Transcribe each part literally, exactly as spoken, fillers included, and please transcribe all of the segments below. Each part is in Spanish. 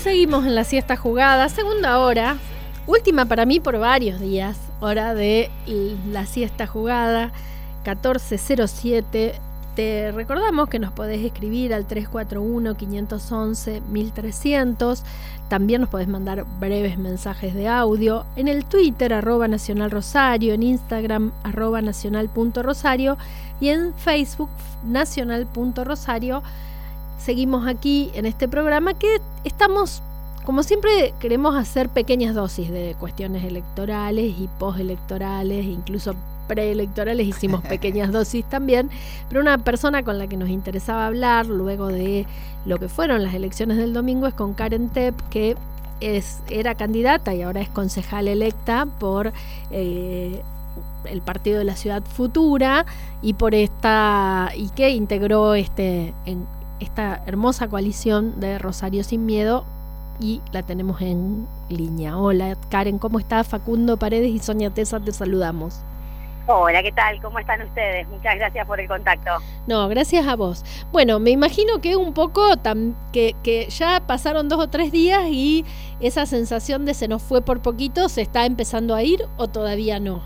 seguimos en la siesta jugada, segunda hora, última para mí por varios días, hora de la siesta jugada, catorce cero siete. Te recordamos que nos podés escribir al tres cuatro uno, cinco once, mil trescientos. También nos podés mandar breves mensajes de audio en el Twitter, arroba Nacional Rosario, en Instagram, arroba nacional punto rosario y en Facebook, nacional punto rosario. Seguimos aquí en este programa que estamos, como siempre, queremos hacer pequeñas dosis de cuestiones electorales y postelectorales, incluso preelectorales hicimos pequeñas dosis también, pero una persona con la que nos interesaba hablar luego de lo que fueron las elecciones del domingo es con Karen Tepp, que es, era candidata y ahora es concejal electa por eh, el Partido de la Ciudad Futura y por esta y que integró este en, esta hermosa coalición de Rosario Sin Miedo, y la tenemos en línea. Hola Karen, ¿cómo estás? Facundo Paredes y Sonia Tesa te saludamos. Hola, ¿qué tal? ¿Cómo están ustedes? Muchas gracias por el contacto. No, gracias a vos. Bueno, me imagino que un poco tam, que, que ya pasaron dos o tres días y esa sensación de se nos fue por poquito, ¿se está empezando a ir o todavía no?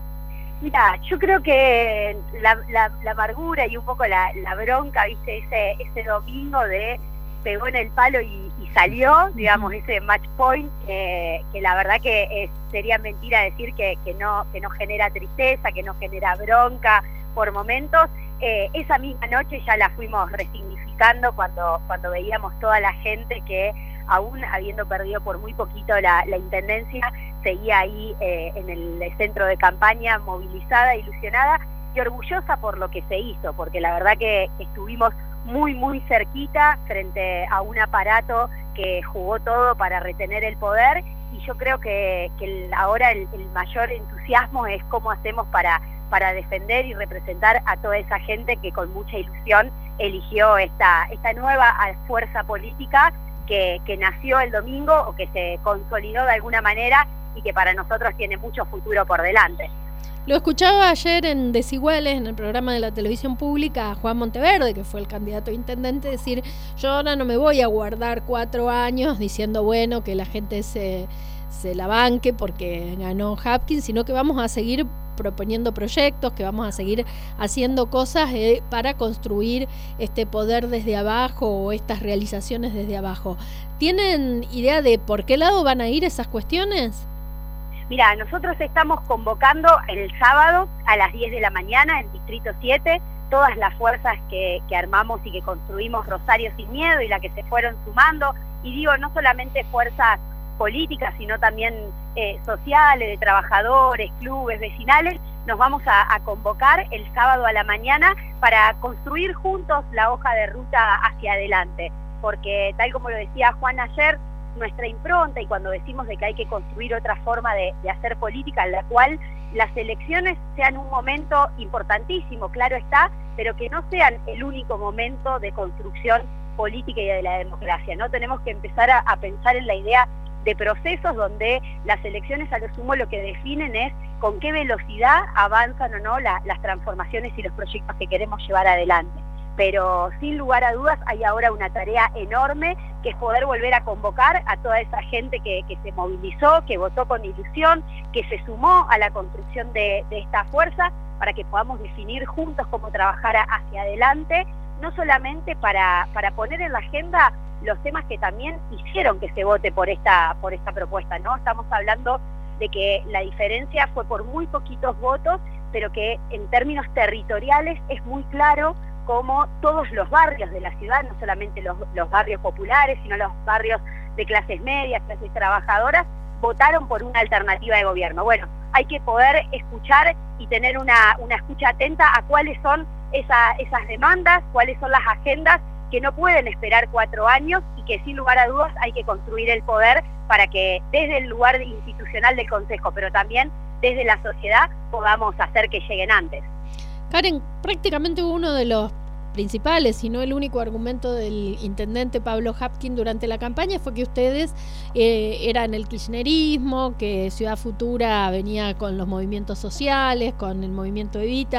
Mira, yo creo que la, la, la amargura y un poco la, la bronca, viste, ese, ese domingo de pegó en el palo y, y salió, digamos, ese match point, eh, que la verdad que es, sería mentira decir que, que, no, que no genera tristeza, que no genera bronca por momentos. Eh, esa misma noche ya la fuimos resignificando cuando, cuando veíamos toda la gente que, aún habiendo perdido por muy poquito la, la intendencia, seguía ahí eh, en el centro de campaña, movilizada, ilusionada y orgullosa por lo que se hizo, porque la verdad que estuvimos muy muy cerquita frente a un aparato que jugó todo para retener el poder, y yo creo que, que el, ahora el, el mayor entusiasmo es cómo hacemos para, para defender y representar a toda esa gente que con mucha ilusión eligió esta, esta nueva fuerza política que, que nació el domingo o que se consolidó de alguna manera y que para nosotros tiene mucho futuro por delante. Lo escuchaba ayer en Desiguales, en el programa de la televisión pública, a Juan Monteverde, que fue el candidato a intendente, decir: yo ahora no me voy a guardar cuatro años diciendo, bueno, que la gente se, se la banque porque ganó Hapkin, sino que vamos a seguir proponiendo proyectos, que vamos a seguir haciendo cosas eh, para construir este poder desde abajo o estas realizaciones desde abajo. ¿Tienen idea de por qué lado van a ir esas cuestiones? Mira, nosotros estamos convocando el sábado a las diez de la mañana en Distrito siete, todas las fuerzas que, que armamos y que construimos Rosario Sin Miedo y las que se fueron sumando, y digo, no solamente fuerzas políticas, sino también eh, sociales, de trabajadores, clubes, vecinales. Nos vamos a, a convocar el sábado a la mañana para construir juntos la hoja de ruta hacia adelante, porque tal como lo decía Juan ayer, nuestra impronta, y cuando decimos de que hay que construir otra forma de, de hacer política en la cual las elecciones sean un momento importantísimo, claro está, pero que no sean el único momento de construcción política y de la democracia, ¿no? Tenemos que empezar a, a pensar en la idea de procesos donde las elecciones a lo sumo lo que definen es con qué velocidad avanzan o no la, las transformaciones y los proyectos que queremos llevar adelante. Pero sin lugar a dudas hay ahora una tarea enorme, que es poder volver a convocar a toda esa gente que, que se movilizó, que votó con ilusión, que se sumó a la construcción de, de esta fuerza, para que podamos definir juntos cómo trabajar hacia adelante, no solamente para, para poner en la agenda los temas que también hicieron que se vote por esta, por esta propuesta, ¿no? Estamos hablando de que la diferencia fue por muy poquitos votos, pero que en términos territoriales es muy claro como todos los barrios de la ciudad, no solamente los, los barrios populares, sino los barrios de clases medias, clases trabajadoras, votaron por una alternativa de gobierno. Bueno, hay que poder escuchar y tener una, una escucha atenta a cuáles son esa, esas demandas, cuáles son las agendas que no pueden esperar cuatro años y que sin lugar a dudas hay que construir el poder para que desde el lugar institucional del Consejo, pero también desde la sociedad, podamos hacer que lleguen antes. Karen, prácticamente uno de los principales, si no el único argumento del intendente Pablo Hapkin durante la campaña fue que ustedes eh, eran el kirchnerismo, que Ciudad Futura venía con los movimientos sociales, con el movimiento Evita.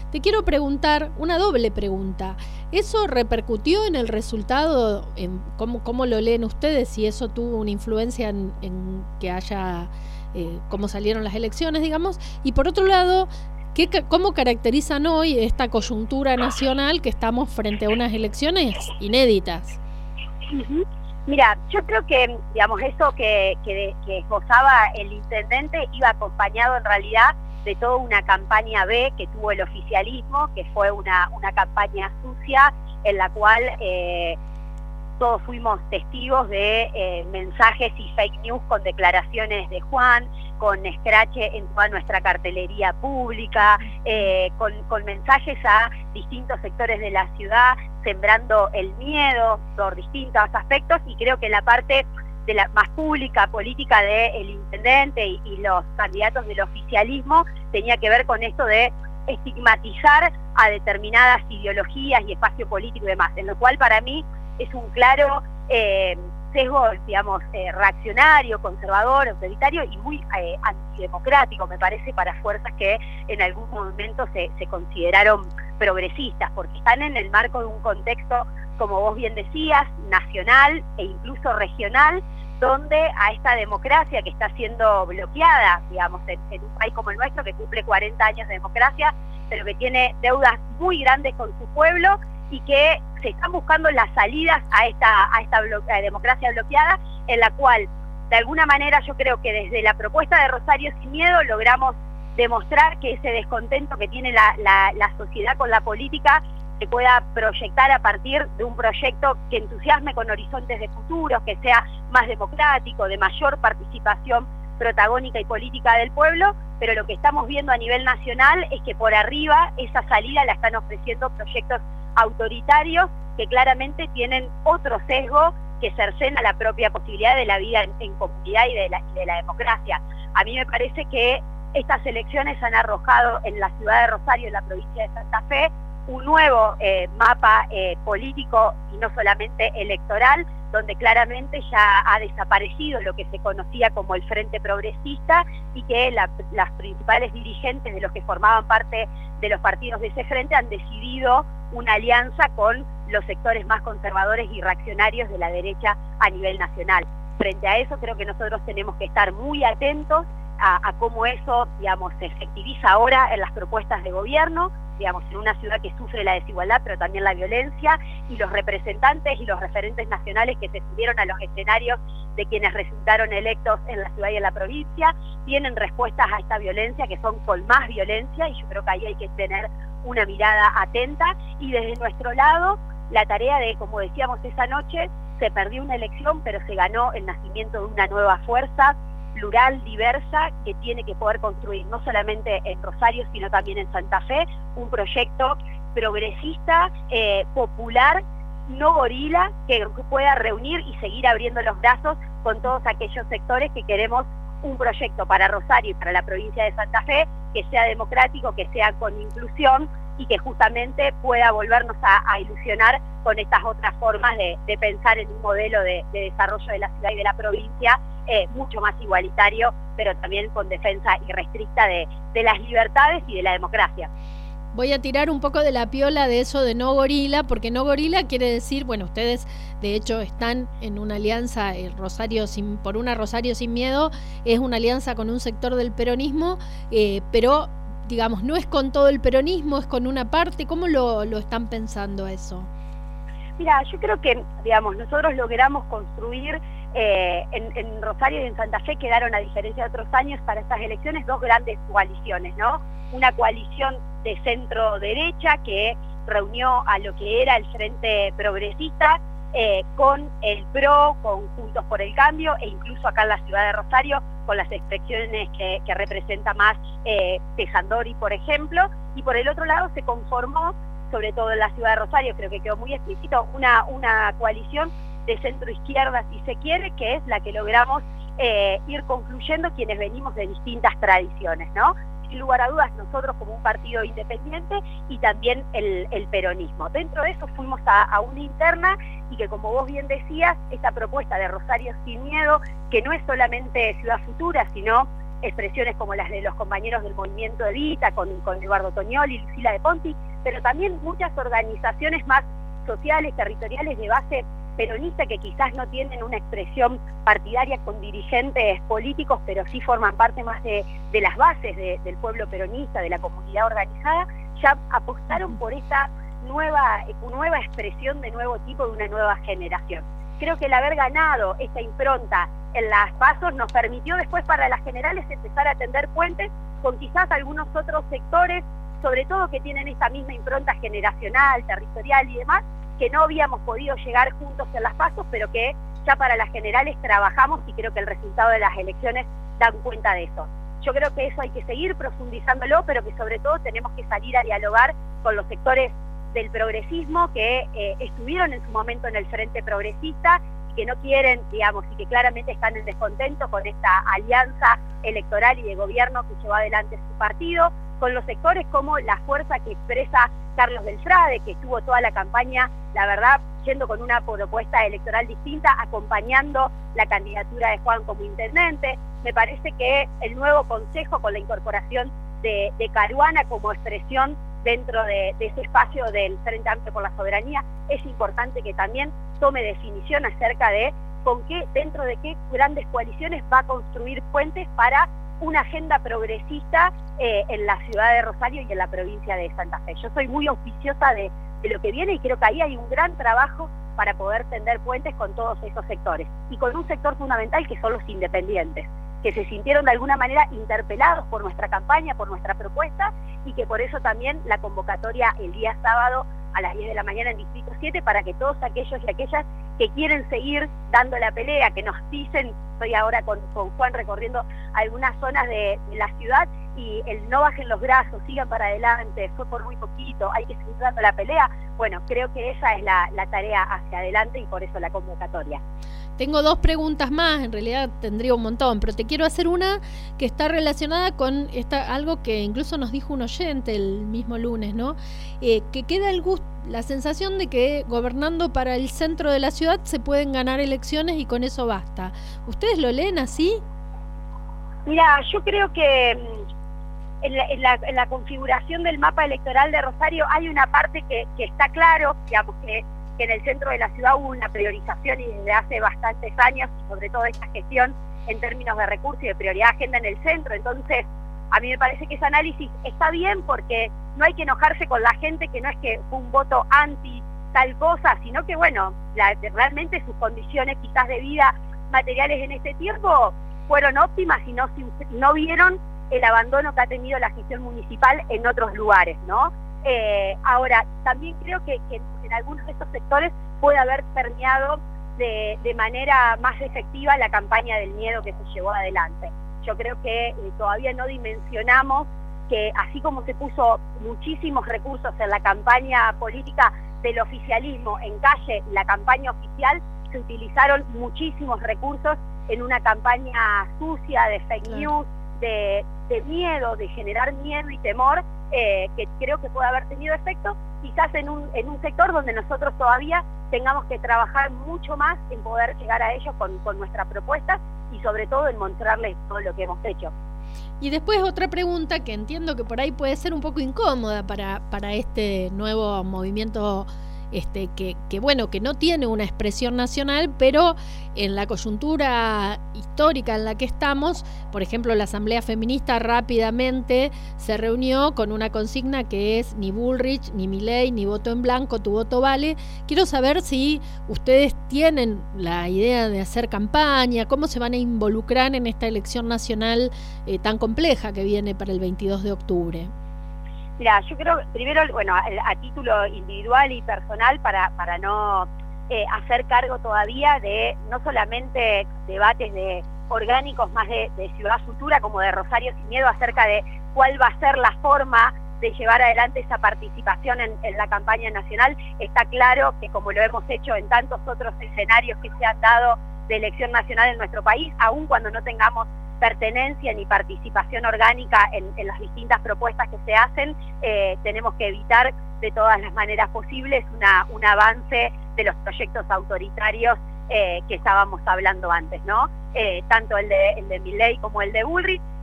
te quiero preguntar una doble pregunta. ¿Eso repercutió en el resultado? En cómo, ¿Cómo lo leen ustedes? Si eso tuvo una influencia en, en que haya, eh, cómo salieron las elecciones, digamos. Y por otro lado, ¿qué, ¿cómo caracterizan hoy esta coyuntura nacional que estamos frente a unas elecciones inéditas? Uh-huh. Mira, yo creo que, digamos, eso que, que, que esbozaba el intendente iba acompañado en realidad de toda una campaña B que tuvo el oficialismo, que fue una, una campaña sucia en la cual eh, todos fuimos testigos de eh, mensajes y fake news con declaraciones de Juan, con escrache en toda nuestra cartelería pública, eh, con, con mensajes a distintos sectores de la ciudad, sembrando el miedo por distintos aspectos, y creo que la parte de la más pública, política del intendente y, y los candidatos del oficialismo tenía que ver con esto de estigmatizar a determinadas ideologías y espacio político y demás, en lo cual para mí es un claro eh, sesgo, digamos, eh, reaccionario, conservador, autoritario y muy eh, antidemocrático, me parece, para fuerzas que en algún momento se, se consideraron progresistas, porque están en el marco de un contexto, como vos bien decías, nacional e incluso regional, donde a esta democracia que está siendo bloqueada, digamos, en, en un país como el nuestro, que cumple cuarenta años de democracia, pero que tiene deudas muy grandes con su pueblo, y que se están buscando las salidas a esta, a esta blo a democracia bloqueada, en la cual, de alguna manera, yo creo que desde la propuesta de Rosario Sin Miedo logramos demostrar que ese descontento que tiene la, la, la sociedad con la política se pueda proyectar a partir de un proyecto que entusiasme con horizontes de futuro, que sea más democrático, de mayor participación protagónica y política del pueblo, pero lo que estamos viendo a nivel nacional es que por arriba esa salida la están ofreciendo proyectos autoritarios que claramente tienen otro sesgo que cercena la propia posibilidad de la vida en, en comunidad y de la, y de la democracia. A mí me parece que estas elecciones han arrojado en la ciudad de Rosario, en la provincia de Santa Fe, un nuevo eh, mapa eh, político y no solamente electoral, donde claramente ya ha desaparecido lo que se conocía como el Frente Progresista, y que la, las principales dirigentes de los que formaban parte de los partidos de ese frente han decidido una alianza con los sectores más conservadores y reaccionarios de la derecha a nivel nacional. Frente a eso creo que nosotros tenemos que estar muy atentos a, a cómo eso, digamos, se efectiviza ahora en las propuestas de gobierno, digamos, en una ciudad que sufre la desigualdad, pero también la violencia, y los representantes y los referentes nacionales que se subieron a los escenarios de quienes resultaron electos en la ciudad y en la provincia, tienen respuestas a esta violencia que son con más violencia, y yo creo que ahí hay que tener una mirada atenta. Y desde nuestro lado, la tarea de, como decíamos esa noche, se perdió una elección, pero se ganó el nacimiento de una nueva fuerza plural, diversa, que tiene que poder construir no solamente en Rosario, sino también en Santa Fe, un proyecto progresista, eh, popular, no gorila, que pueda reunir y seguir abriendo los brazos con todos aquellos sectores que queremos un proyecto para Rosario y para la provincia de Santa Fe que sea democrático, que sea con inclusión y que justamente pueda volvernos a, a ilusionar con estas otras formas de, de pensar en un modelo de, de desarrollo de la ciudad y de la provincia eh, mucho más igualitario, pero también con defensa irrestricta de, de las libertades y de la democracia. Voy a tirar un poco de la piola de eso de no gorila, porque no gorila quiere decir, bueno, ustedes de hecho están en una alianza, el Rosario sin, por una Rosario Sin Miedo, es una alianza con un sector del peronismo, eh, pero digamos, no es con todo el peronismo, es con una parte. ¿Cómo lo, lo están pensando eso? Mira, yo creo que, digamos, nosotros logramos construir eh, en, en Rosario y en Santa Fe, quedaron, a diferencia de otros años, para estas elecciones dos grandes coaliciones, ¿no? Una coalición de centro-derecha que reunió a lo que era el Frente Progresista eh, con el PRO, con Juntos por el Cambio, e incluso acá en la ciudad de Rosario, con las expresiones que, que representa más eh, Tejandori, por ejemplo, y por el otro lado se conformó, sobre todo en la ciudad de Rosario, creo que quedó muy explícito, una, una coalición de centro-izquierda, si se quiere, que es la que logramos eh, ir concluyendo quienes venimos de distintas tradiciones, ¿no? Sin lugar a dudas, nosotros como un partido independiente y también el, el peronismo. Dentro de eso fuimos a, a una interna, y que, como vos bien decías, esta propuesta de Rosario Sin Miedo, que no es solamente Ciudad Futura, sino expresiones como las de los compañeros del movimiento Evita, con, con Eduardo Toñoli y Lucila de Ponti, pero también muchas organizaciones más sociales, territoriales de base peronista que quizás no tienen una expresión partidaria con dirigentes políticos, pero sí forman parte más de, de las bases de, del pueblo peronista, de la comunidad organizada, ya apostaron por esta nueva, nueva expresión de nuevo tipo, de una nueva generación. Creo que el haber ganado esta impronta en las pasos nos permitió después para las generales empezar a tender puentes con quizás algunos otros sectores, sobre todo que tienen esta misma impronta generacional, territorial y demás, que no habíamos podido llegar juntos en las pasos, pero que ya para las generales trabajamos y creo que el resultado de las elecciones dan cuenta de eso. Yo creo que eso hay que seguir profundizándolo, pero que sobre todo tenemos que salir a dialogar con los sectores del progresismo que eh, estuvieron en su momento en el Frente Progresista y que no quieren, digamos, y que claramente están en descontento con esta alianza electoral y de gobierno que llevó adelante su partido, con los sectores como la fuerza que expresa Carlos Belfrade, que estuvo toda la campaña, la verdad, yendo con una propuesta electoral distinta, acompañando la candidatura de Juan como intendente. Me parece que el nuevo consejo, con la incorporación de, de Caruana como expresión dentro de, de ese espacio del Frente Amplio por la Soberanía, es importante que también tome definición acerca de con qué, dentro de qué grandes coaliciones va a construir puentes para una agenda progresista eh, en la ciudad de Rosario y en la provincia de Santa Fe. Yo soy muy auspiciosa de, de lo que viene y creo que ahí hay un gran trabajo para poder tender puentes con todos esos sectores y con un sector fundamental que son los independientes, que se sintieron de alguna manera interpelados por nuestra campaña, por nuestra propuesta, y que por eso también la convocatoria el día sábado a las diez de la mañana en Distrito siete, para que todos aquellos y aquellas que quieren seguir dando la pelea, que nos dicen, estoy ahora con, con Juan recorriendo algunas zonas de, de la ciudad, y el no bajen los brazos, sigan para adelante, fue por muy poquito, hay que seguir dando la pelea. Bueno, creo que esa es la, la tarea hacia adelante y por eso la convocatoria. Tengo dos preguntas más, en realidad tendría un montón, pero te quiero hacer una que está relacionada con esta, algo que incluso nos dijo un oyente el mismo lunes, ¿no? Eh, que queda el gusto, la sensación de que gobernando para el centro de la ciudad se pueden ganar elecciones y con eso basta. ¿Ustedes lo leen así? Mira, yo creo que en la, en la, en la configuración del mapa electoral de Rosario hay una parte que, que está claro, digamos que que en el centro de la ciudad hubo una priorización y desde hace bastantes años, y sobre todo esta gestión en términos de recursos y de prioridad de agenda en el centro. Entonces, a mí me parece que ese análisis está bien porque no hay que enojarse con la gente, que no es que fue un voto anti tal cosa, sino que, bueno, la, realmente sus condiciones quizás de vida materiales en este tiempo fueron óptimas y no, no vieron el abandono que ha tenido la gestión municipal en otros lugares, ¿no? Eh, ahora, también creo que, que en algunos de estos sectores puede haber permeado de, de manera más efectiva la campaña del miedo que se llevó adelante. Yo creo que eh, todavía no dimensionamos que así como se puso muchísimos recursos en la campaña política del oficialismo en calle, la campaña oficial, se utilizaron muchísimos recursos en una campaña sucia de fake news, de, de miedo, de generar miedo y temor, eh, que creo que puede haber tenido efecto, quizás en un, en un sector donde nosotros todavía tengamos que trabajar mucho más en poder llegar a ellos con, con nuestra propuesta y sobre todo en mostrarles todo lo que hemos hecho. Y después otra pregunta que entiendo que por ahí puede ser un poco incómoda para, para este nuevo movimiento este que, que bueno, que no tiene una expresión nacional, pero en la coyuntura histórica en la que estamos, por ejemplo, la Asamblea Feminista rápidamente se reunió con una consigna que es ni Bullrich, ni Milei, ni voto en blanco, tu voto vale. Quiero saber si ustedes tienen la idea de hacer campaña, cómo se van a involucrar en esta elección nacional eh, tan compleja que viene para el veintidós de octubre. Mira, yo creo, primero, bueno, a, a título individual y personal, para, para no eh, hacer cargo todavía de no solamente debates de orgánicos más de, de Ciudad Futura como de Rosario Sin Miedo acerca de cuál va a ser la forma de llevar adelante esa participación en, en la campaña nacional. Está claro que, como lo hemos hecho en tantos otros escenarios que se han dado de elección nacional en nuestro país, aun cuando no tengamos pertenencia ni participación orgánica en, en las distintas propuestas que se hacen, eh, tenemos que evitar de todas las maneras posibles una, un avance de los proyectos autoritarios eh, que estábamos hablando antes, ¿no? Eh, tanto el de, el de Milei como el de Bullrich,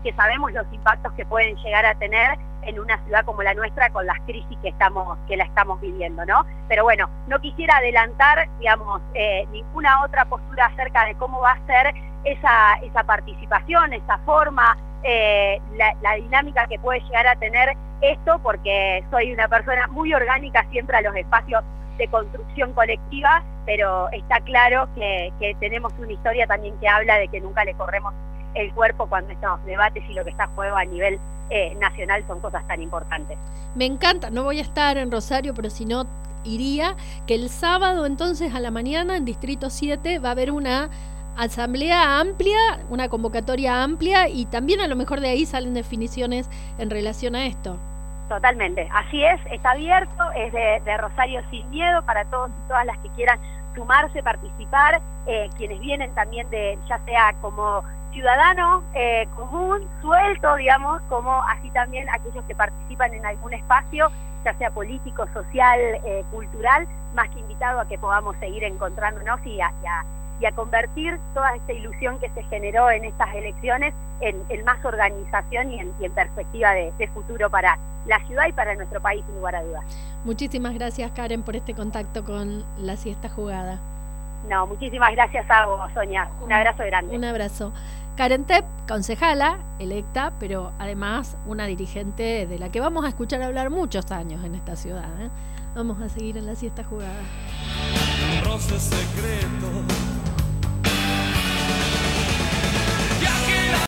que sabemos los impactos que pueden llegar a tener en una ciudad como la nuestra con las crisis que estamos que la estamos viviendo, ¿no? Pero bueno, no quisiera adelantar, digamos, eh, ninguna otra postura acerca de cómo va a ser esa, esa participación, esa forma, eh, la, la dinámica que puede llegar a tener esto, porque soy una persona muy orgánica siempre a los espacios de construcción colectiva, pero está claro que, que tenemos una historia también que habla de que nunca le corremos el cuerpo cuando estos debates y lo que está en juego a nivel eh, nacional son cosas tan importantes. Me encanta, no voy a estar en Rosario, pero si no iría, que el sábado entonces a la mañana en Distrito siete va a haber una asamblea amplia, una convocatoria amplia, y también a lo mejor de ahí salen definiciones en relación a esto. Totalmente, así es, está abierto, es de, de Rosario Sin Miedo para todos y todas las que quieran sumarse, participar, eh, quienes vienen también de, ya sea como ciudadano eh, común, suelto, digamos, como así también aquellos que participan en algún espacio, ya sea político, social, eh, cultural, más que invitado a que podamos seguir encontrándonos y a, y a, y a convertir toda esta ilusión que se generó en estas elecciones en, en más organización y en, y en perspectiva de, de futuro para la ciudad y para nuestro país, sin lugar a dudas. Muchísimas gracias, Karen, por este contacto con La Siesta Jugada. No, muchísimas gracias a vos, Sonia. Un abrazo grande. Un abrazo. Karen Tepp, concejala electa, pero además una dirigente de la que vamos a escuchar hablar muchos años en esta ciudad, ¿eh? Vamos a seguir en La Siesta Jugada. Un roce secreto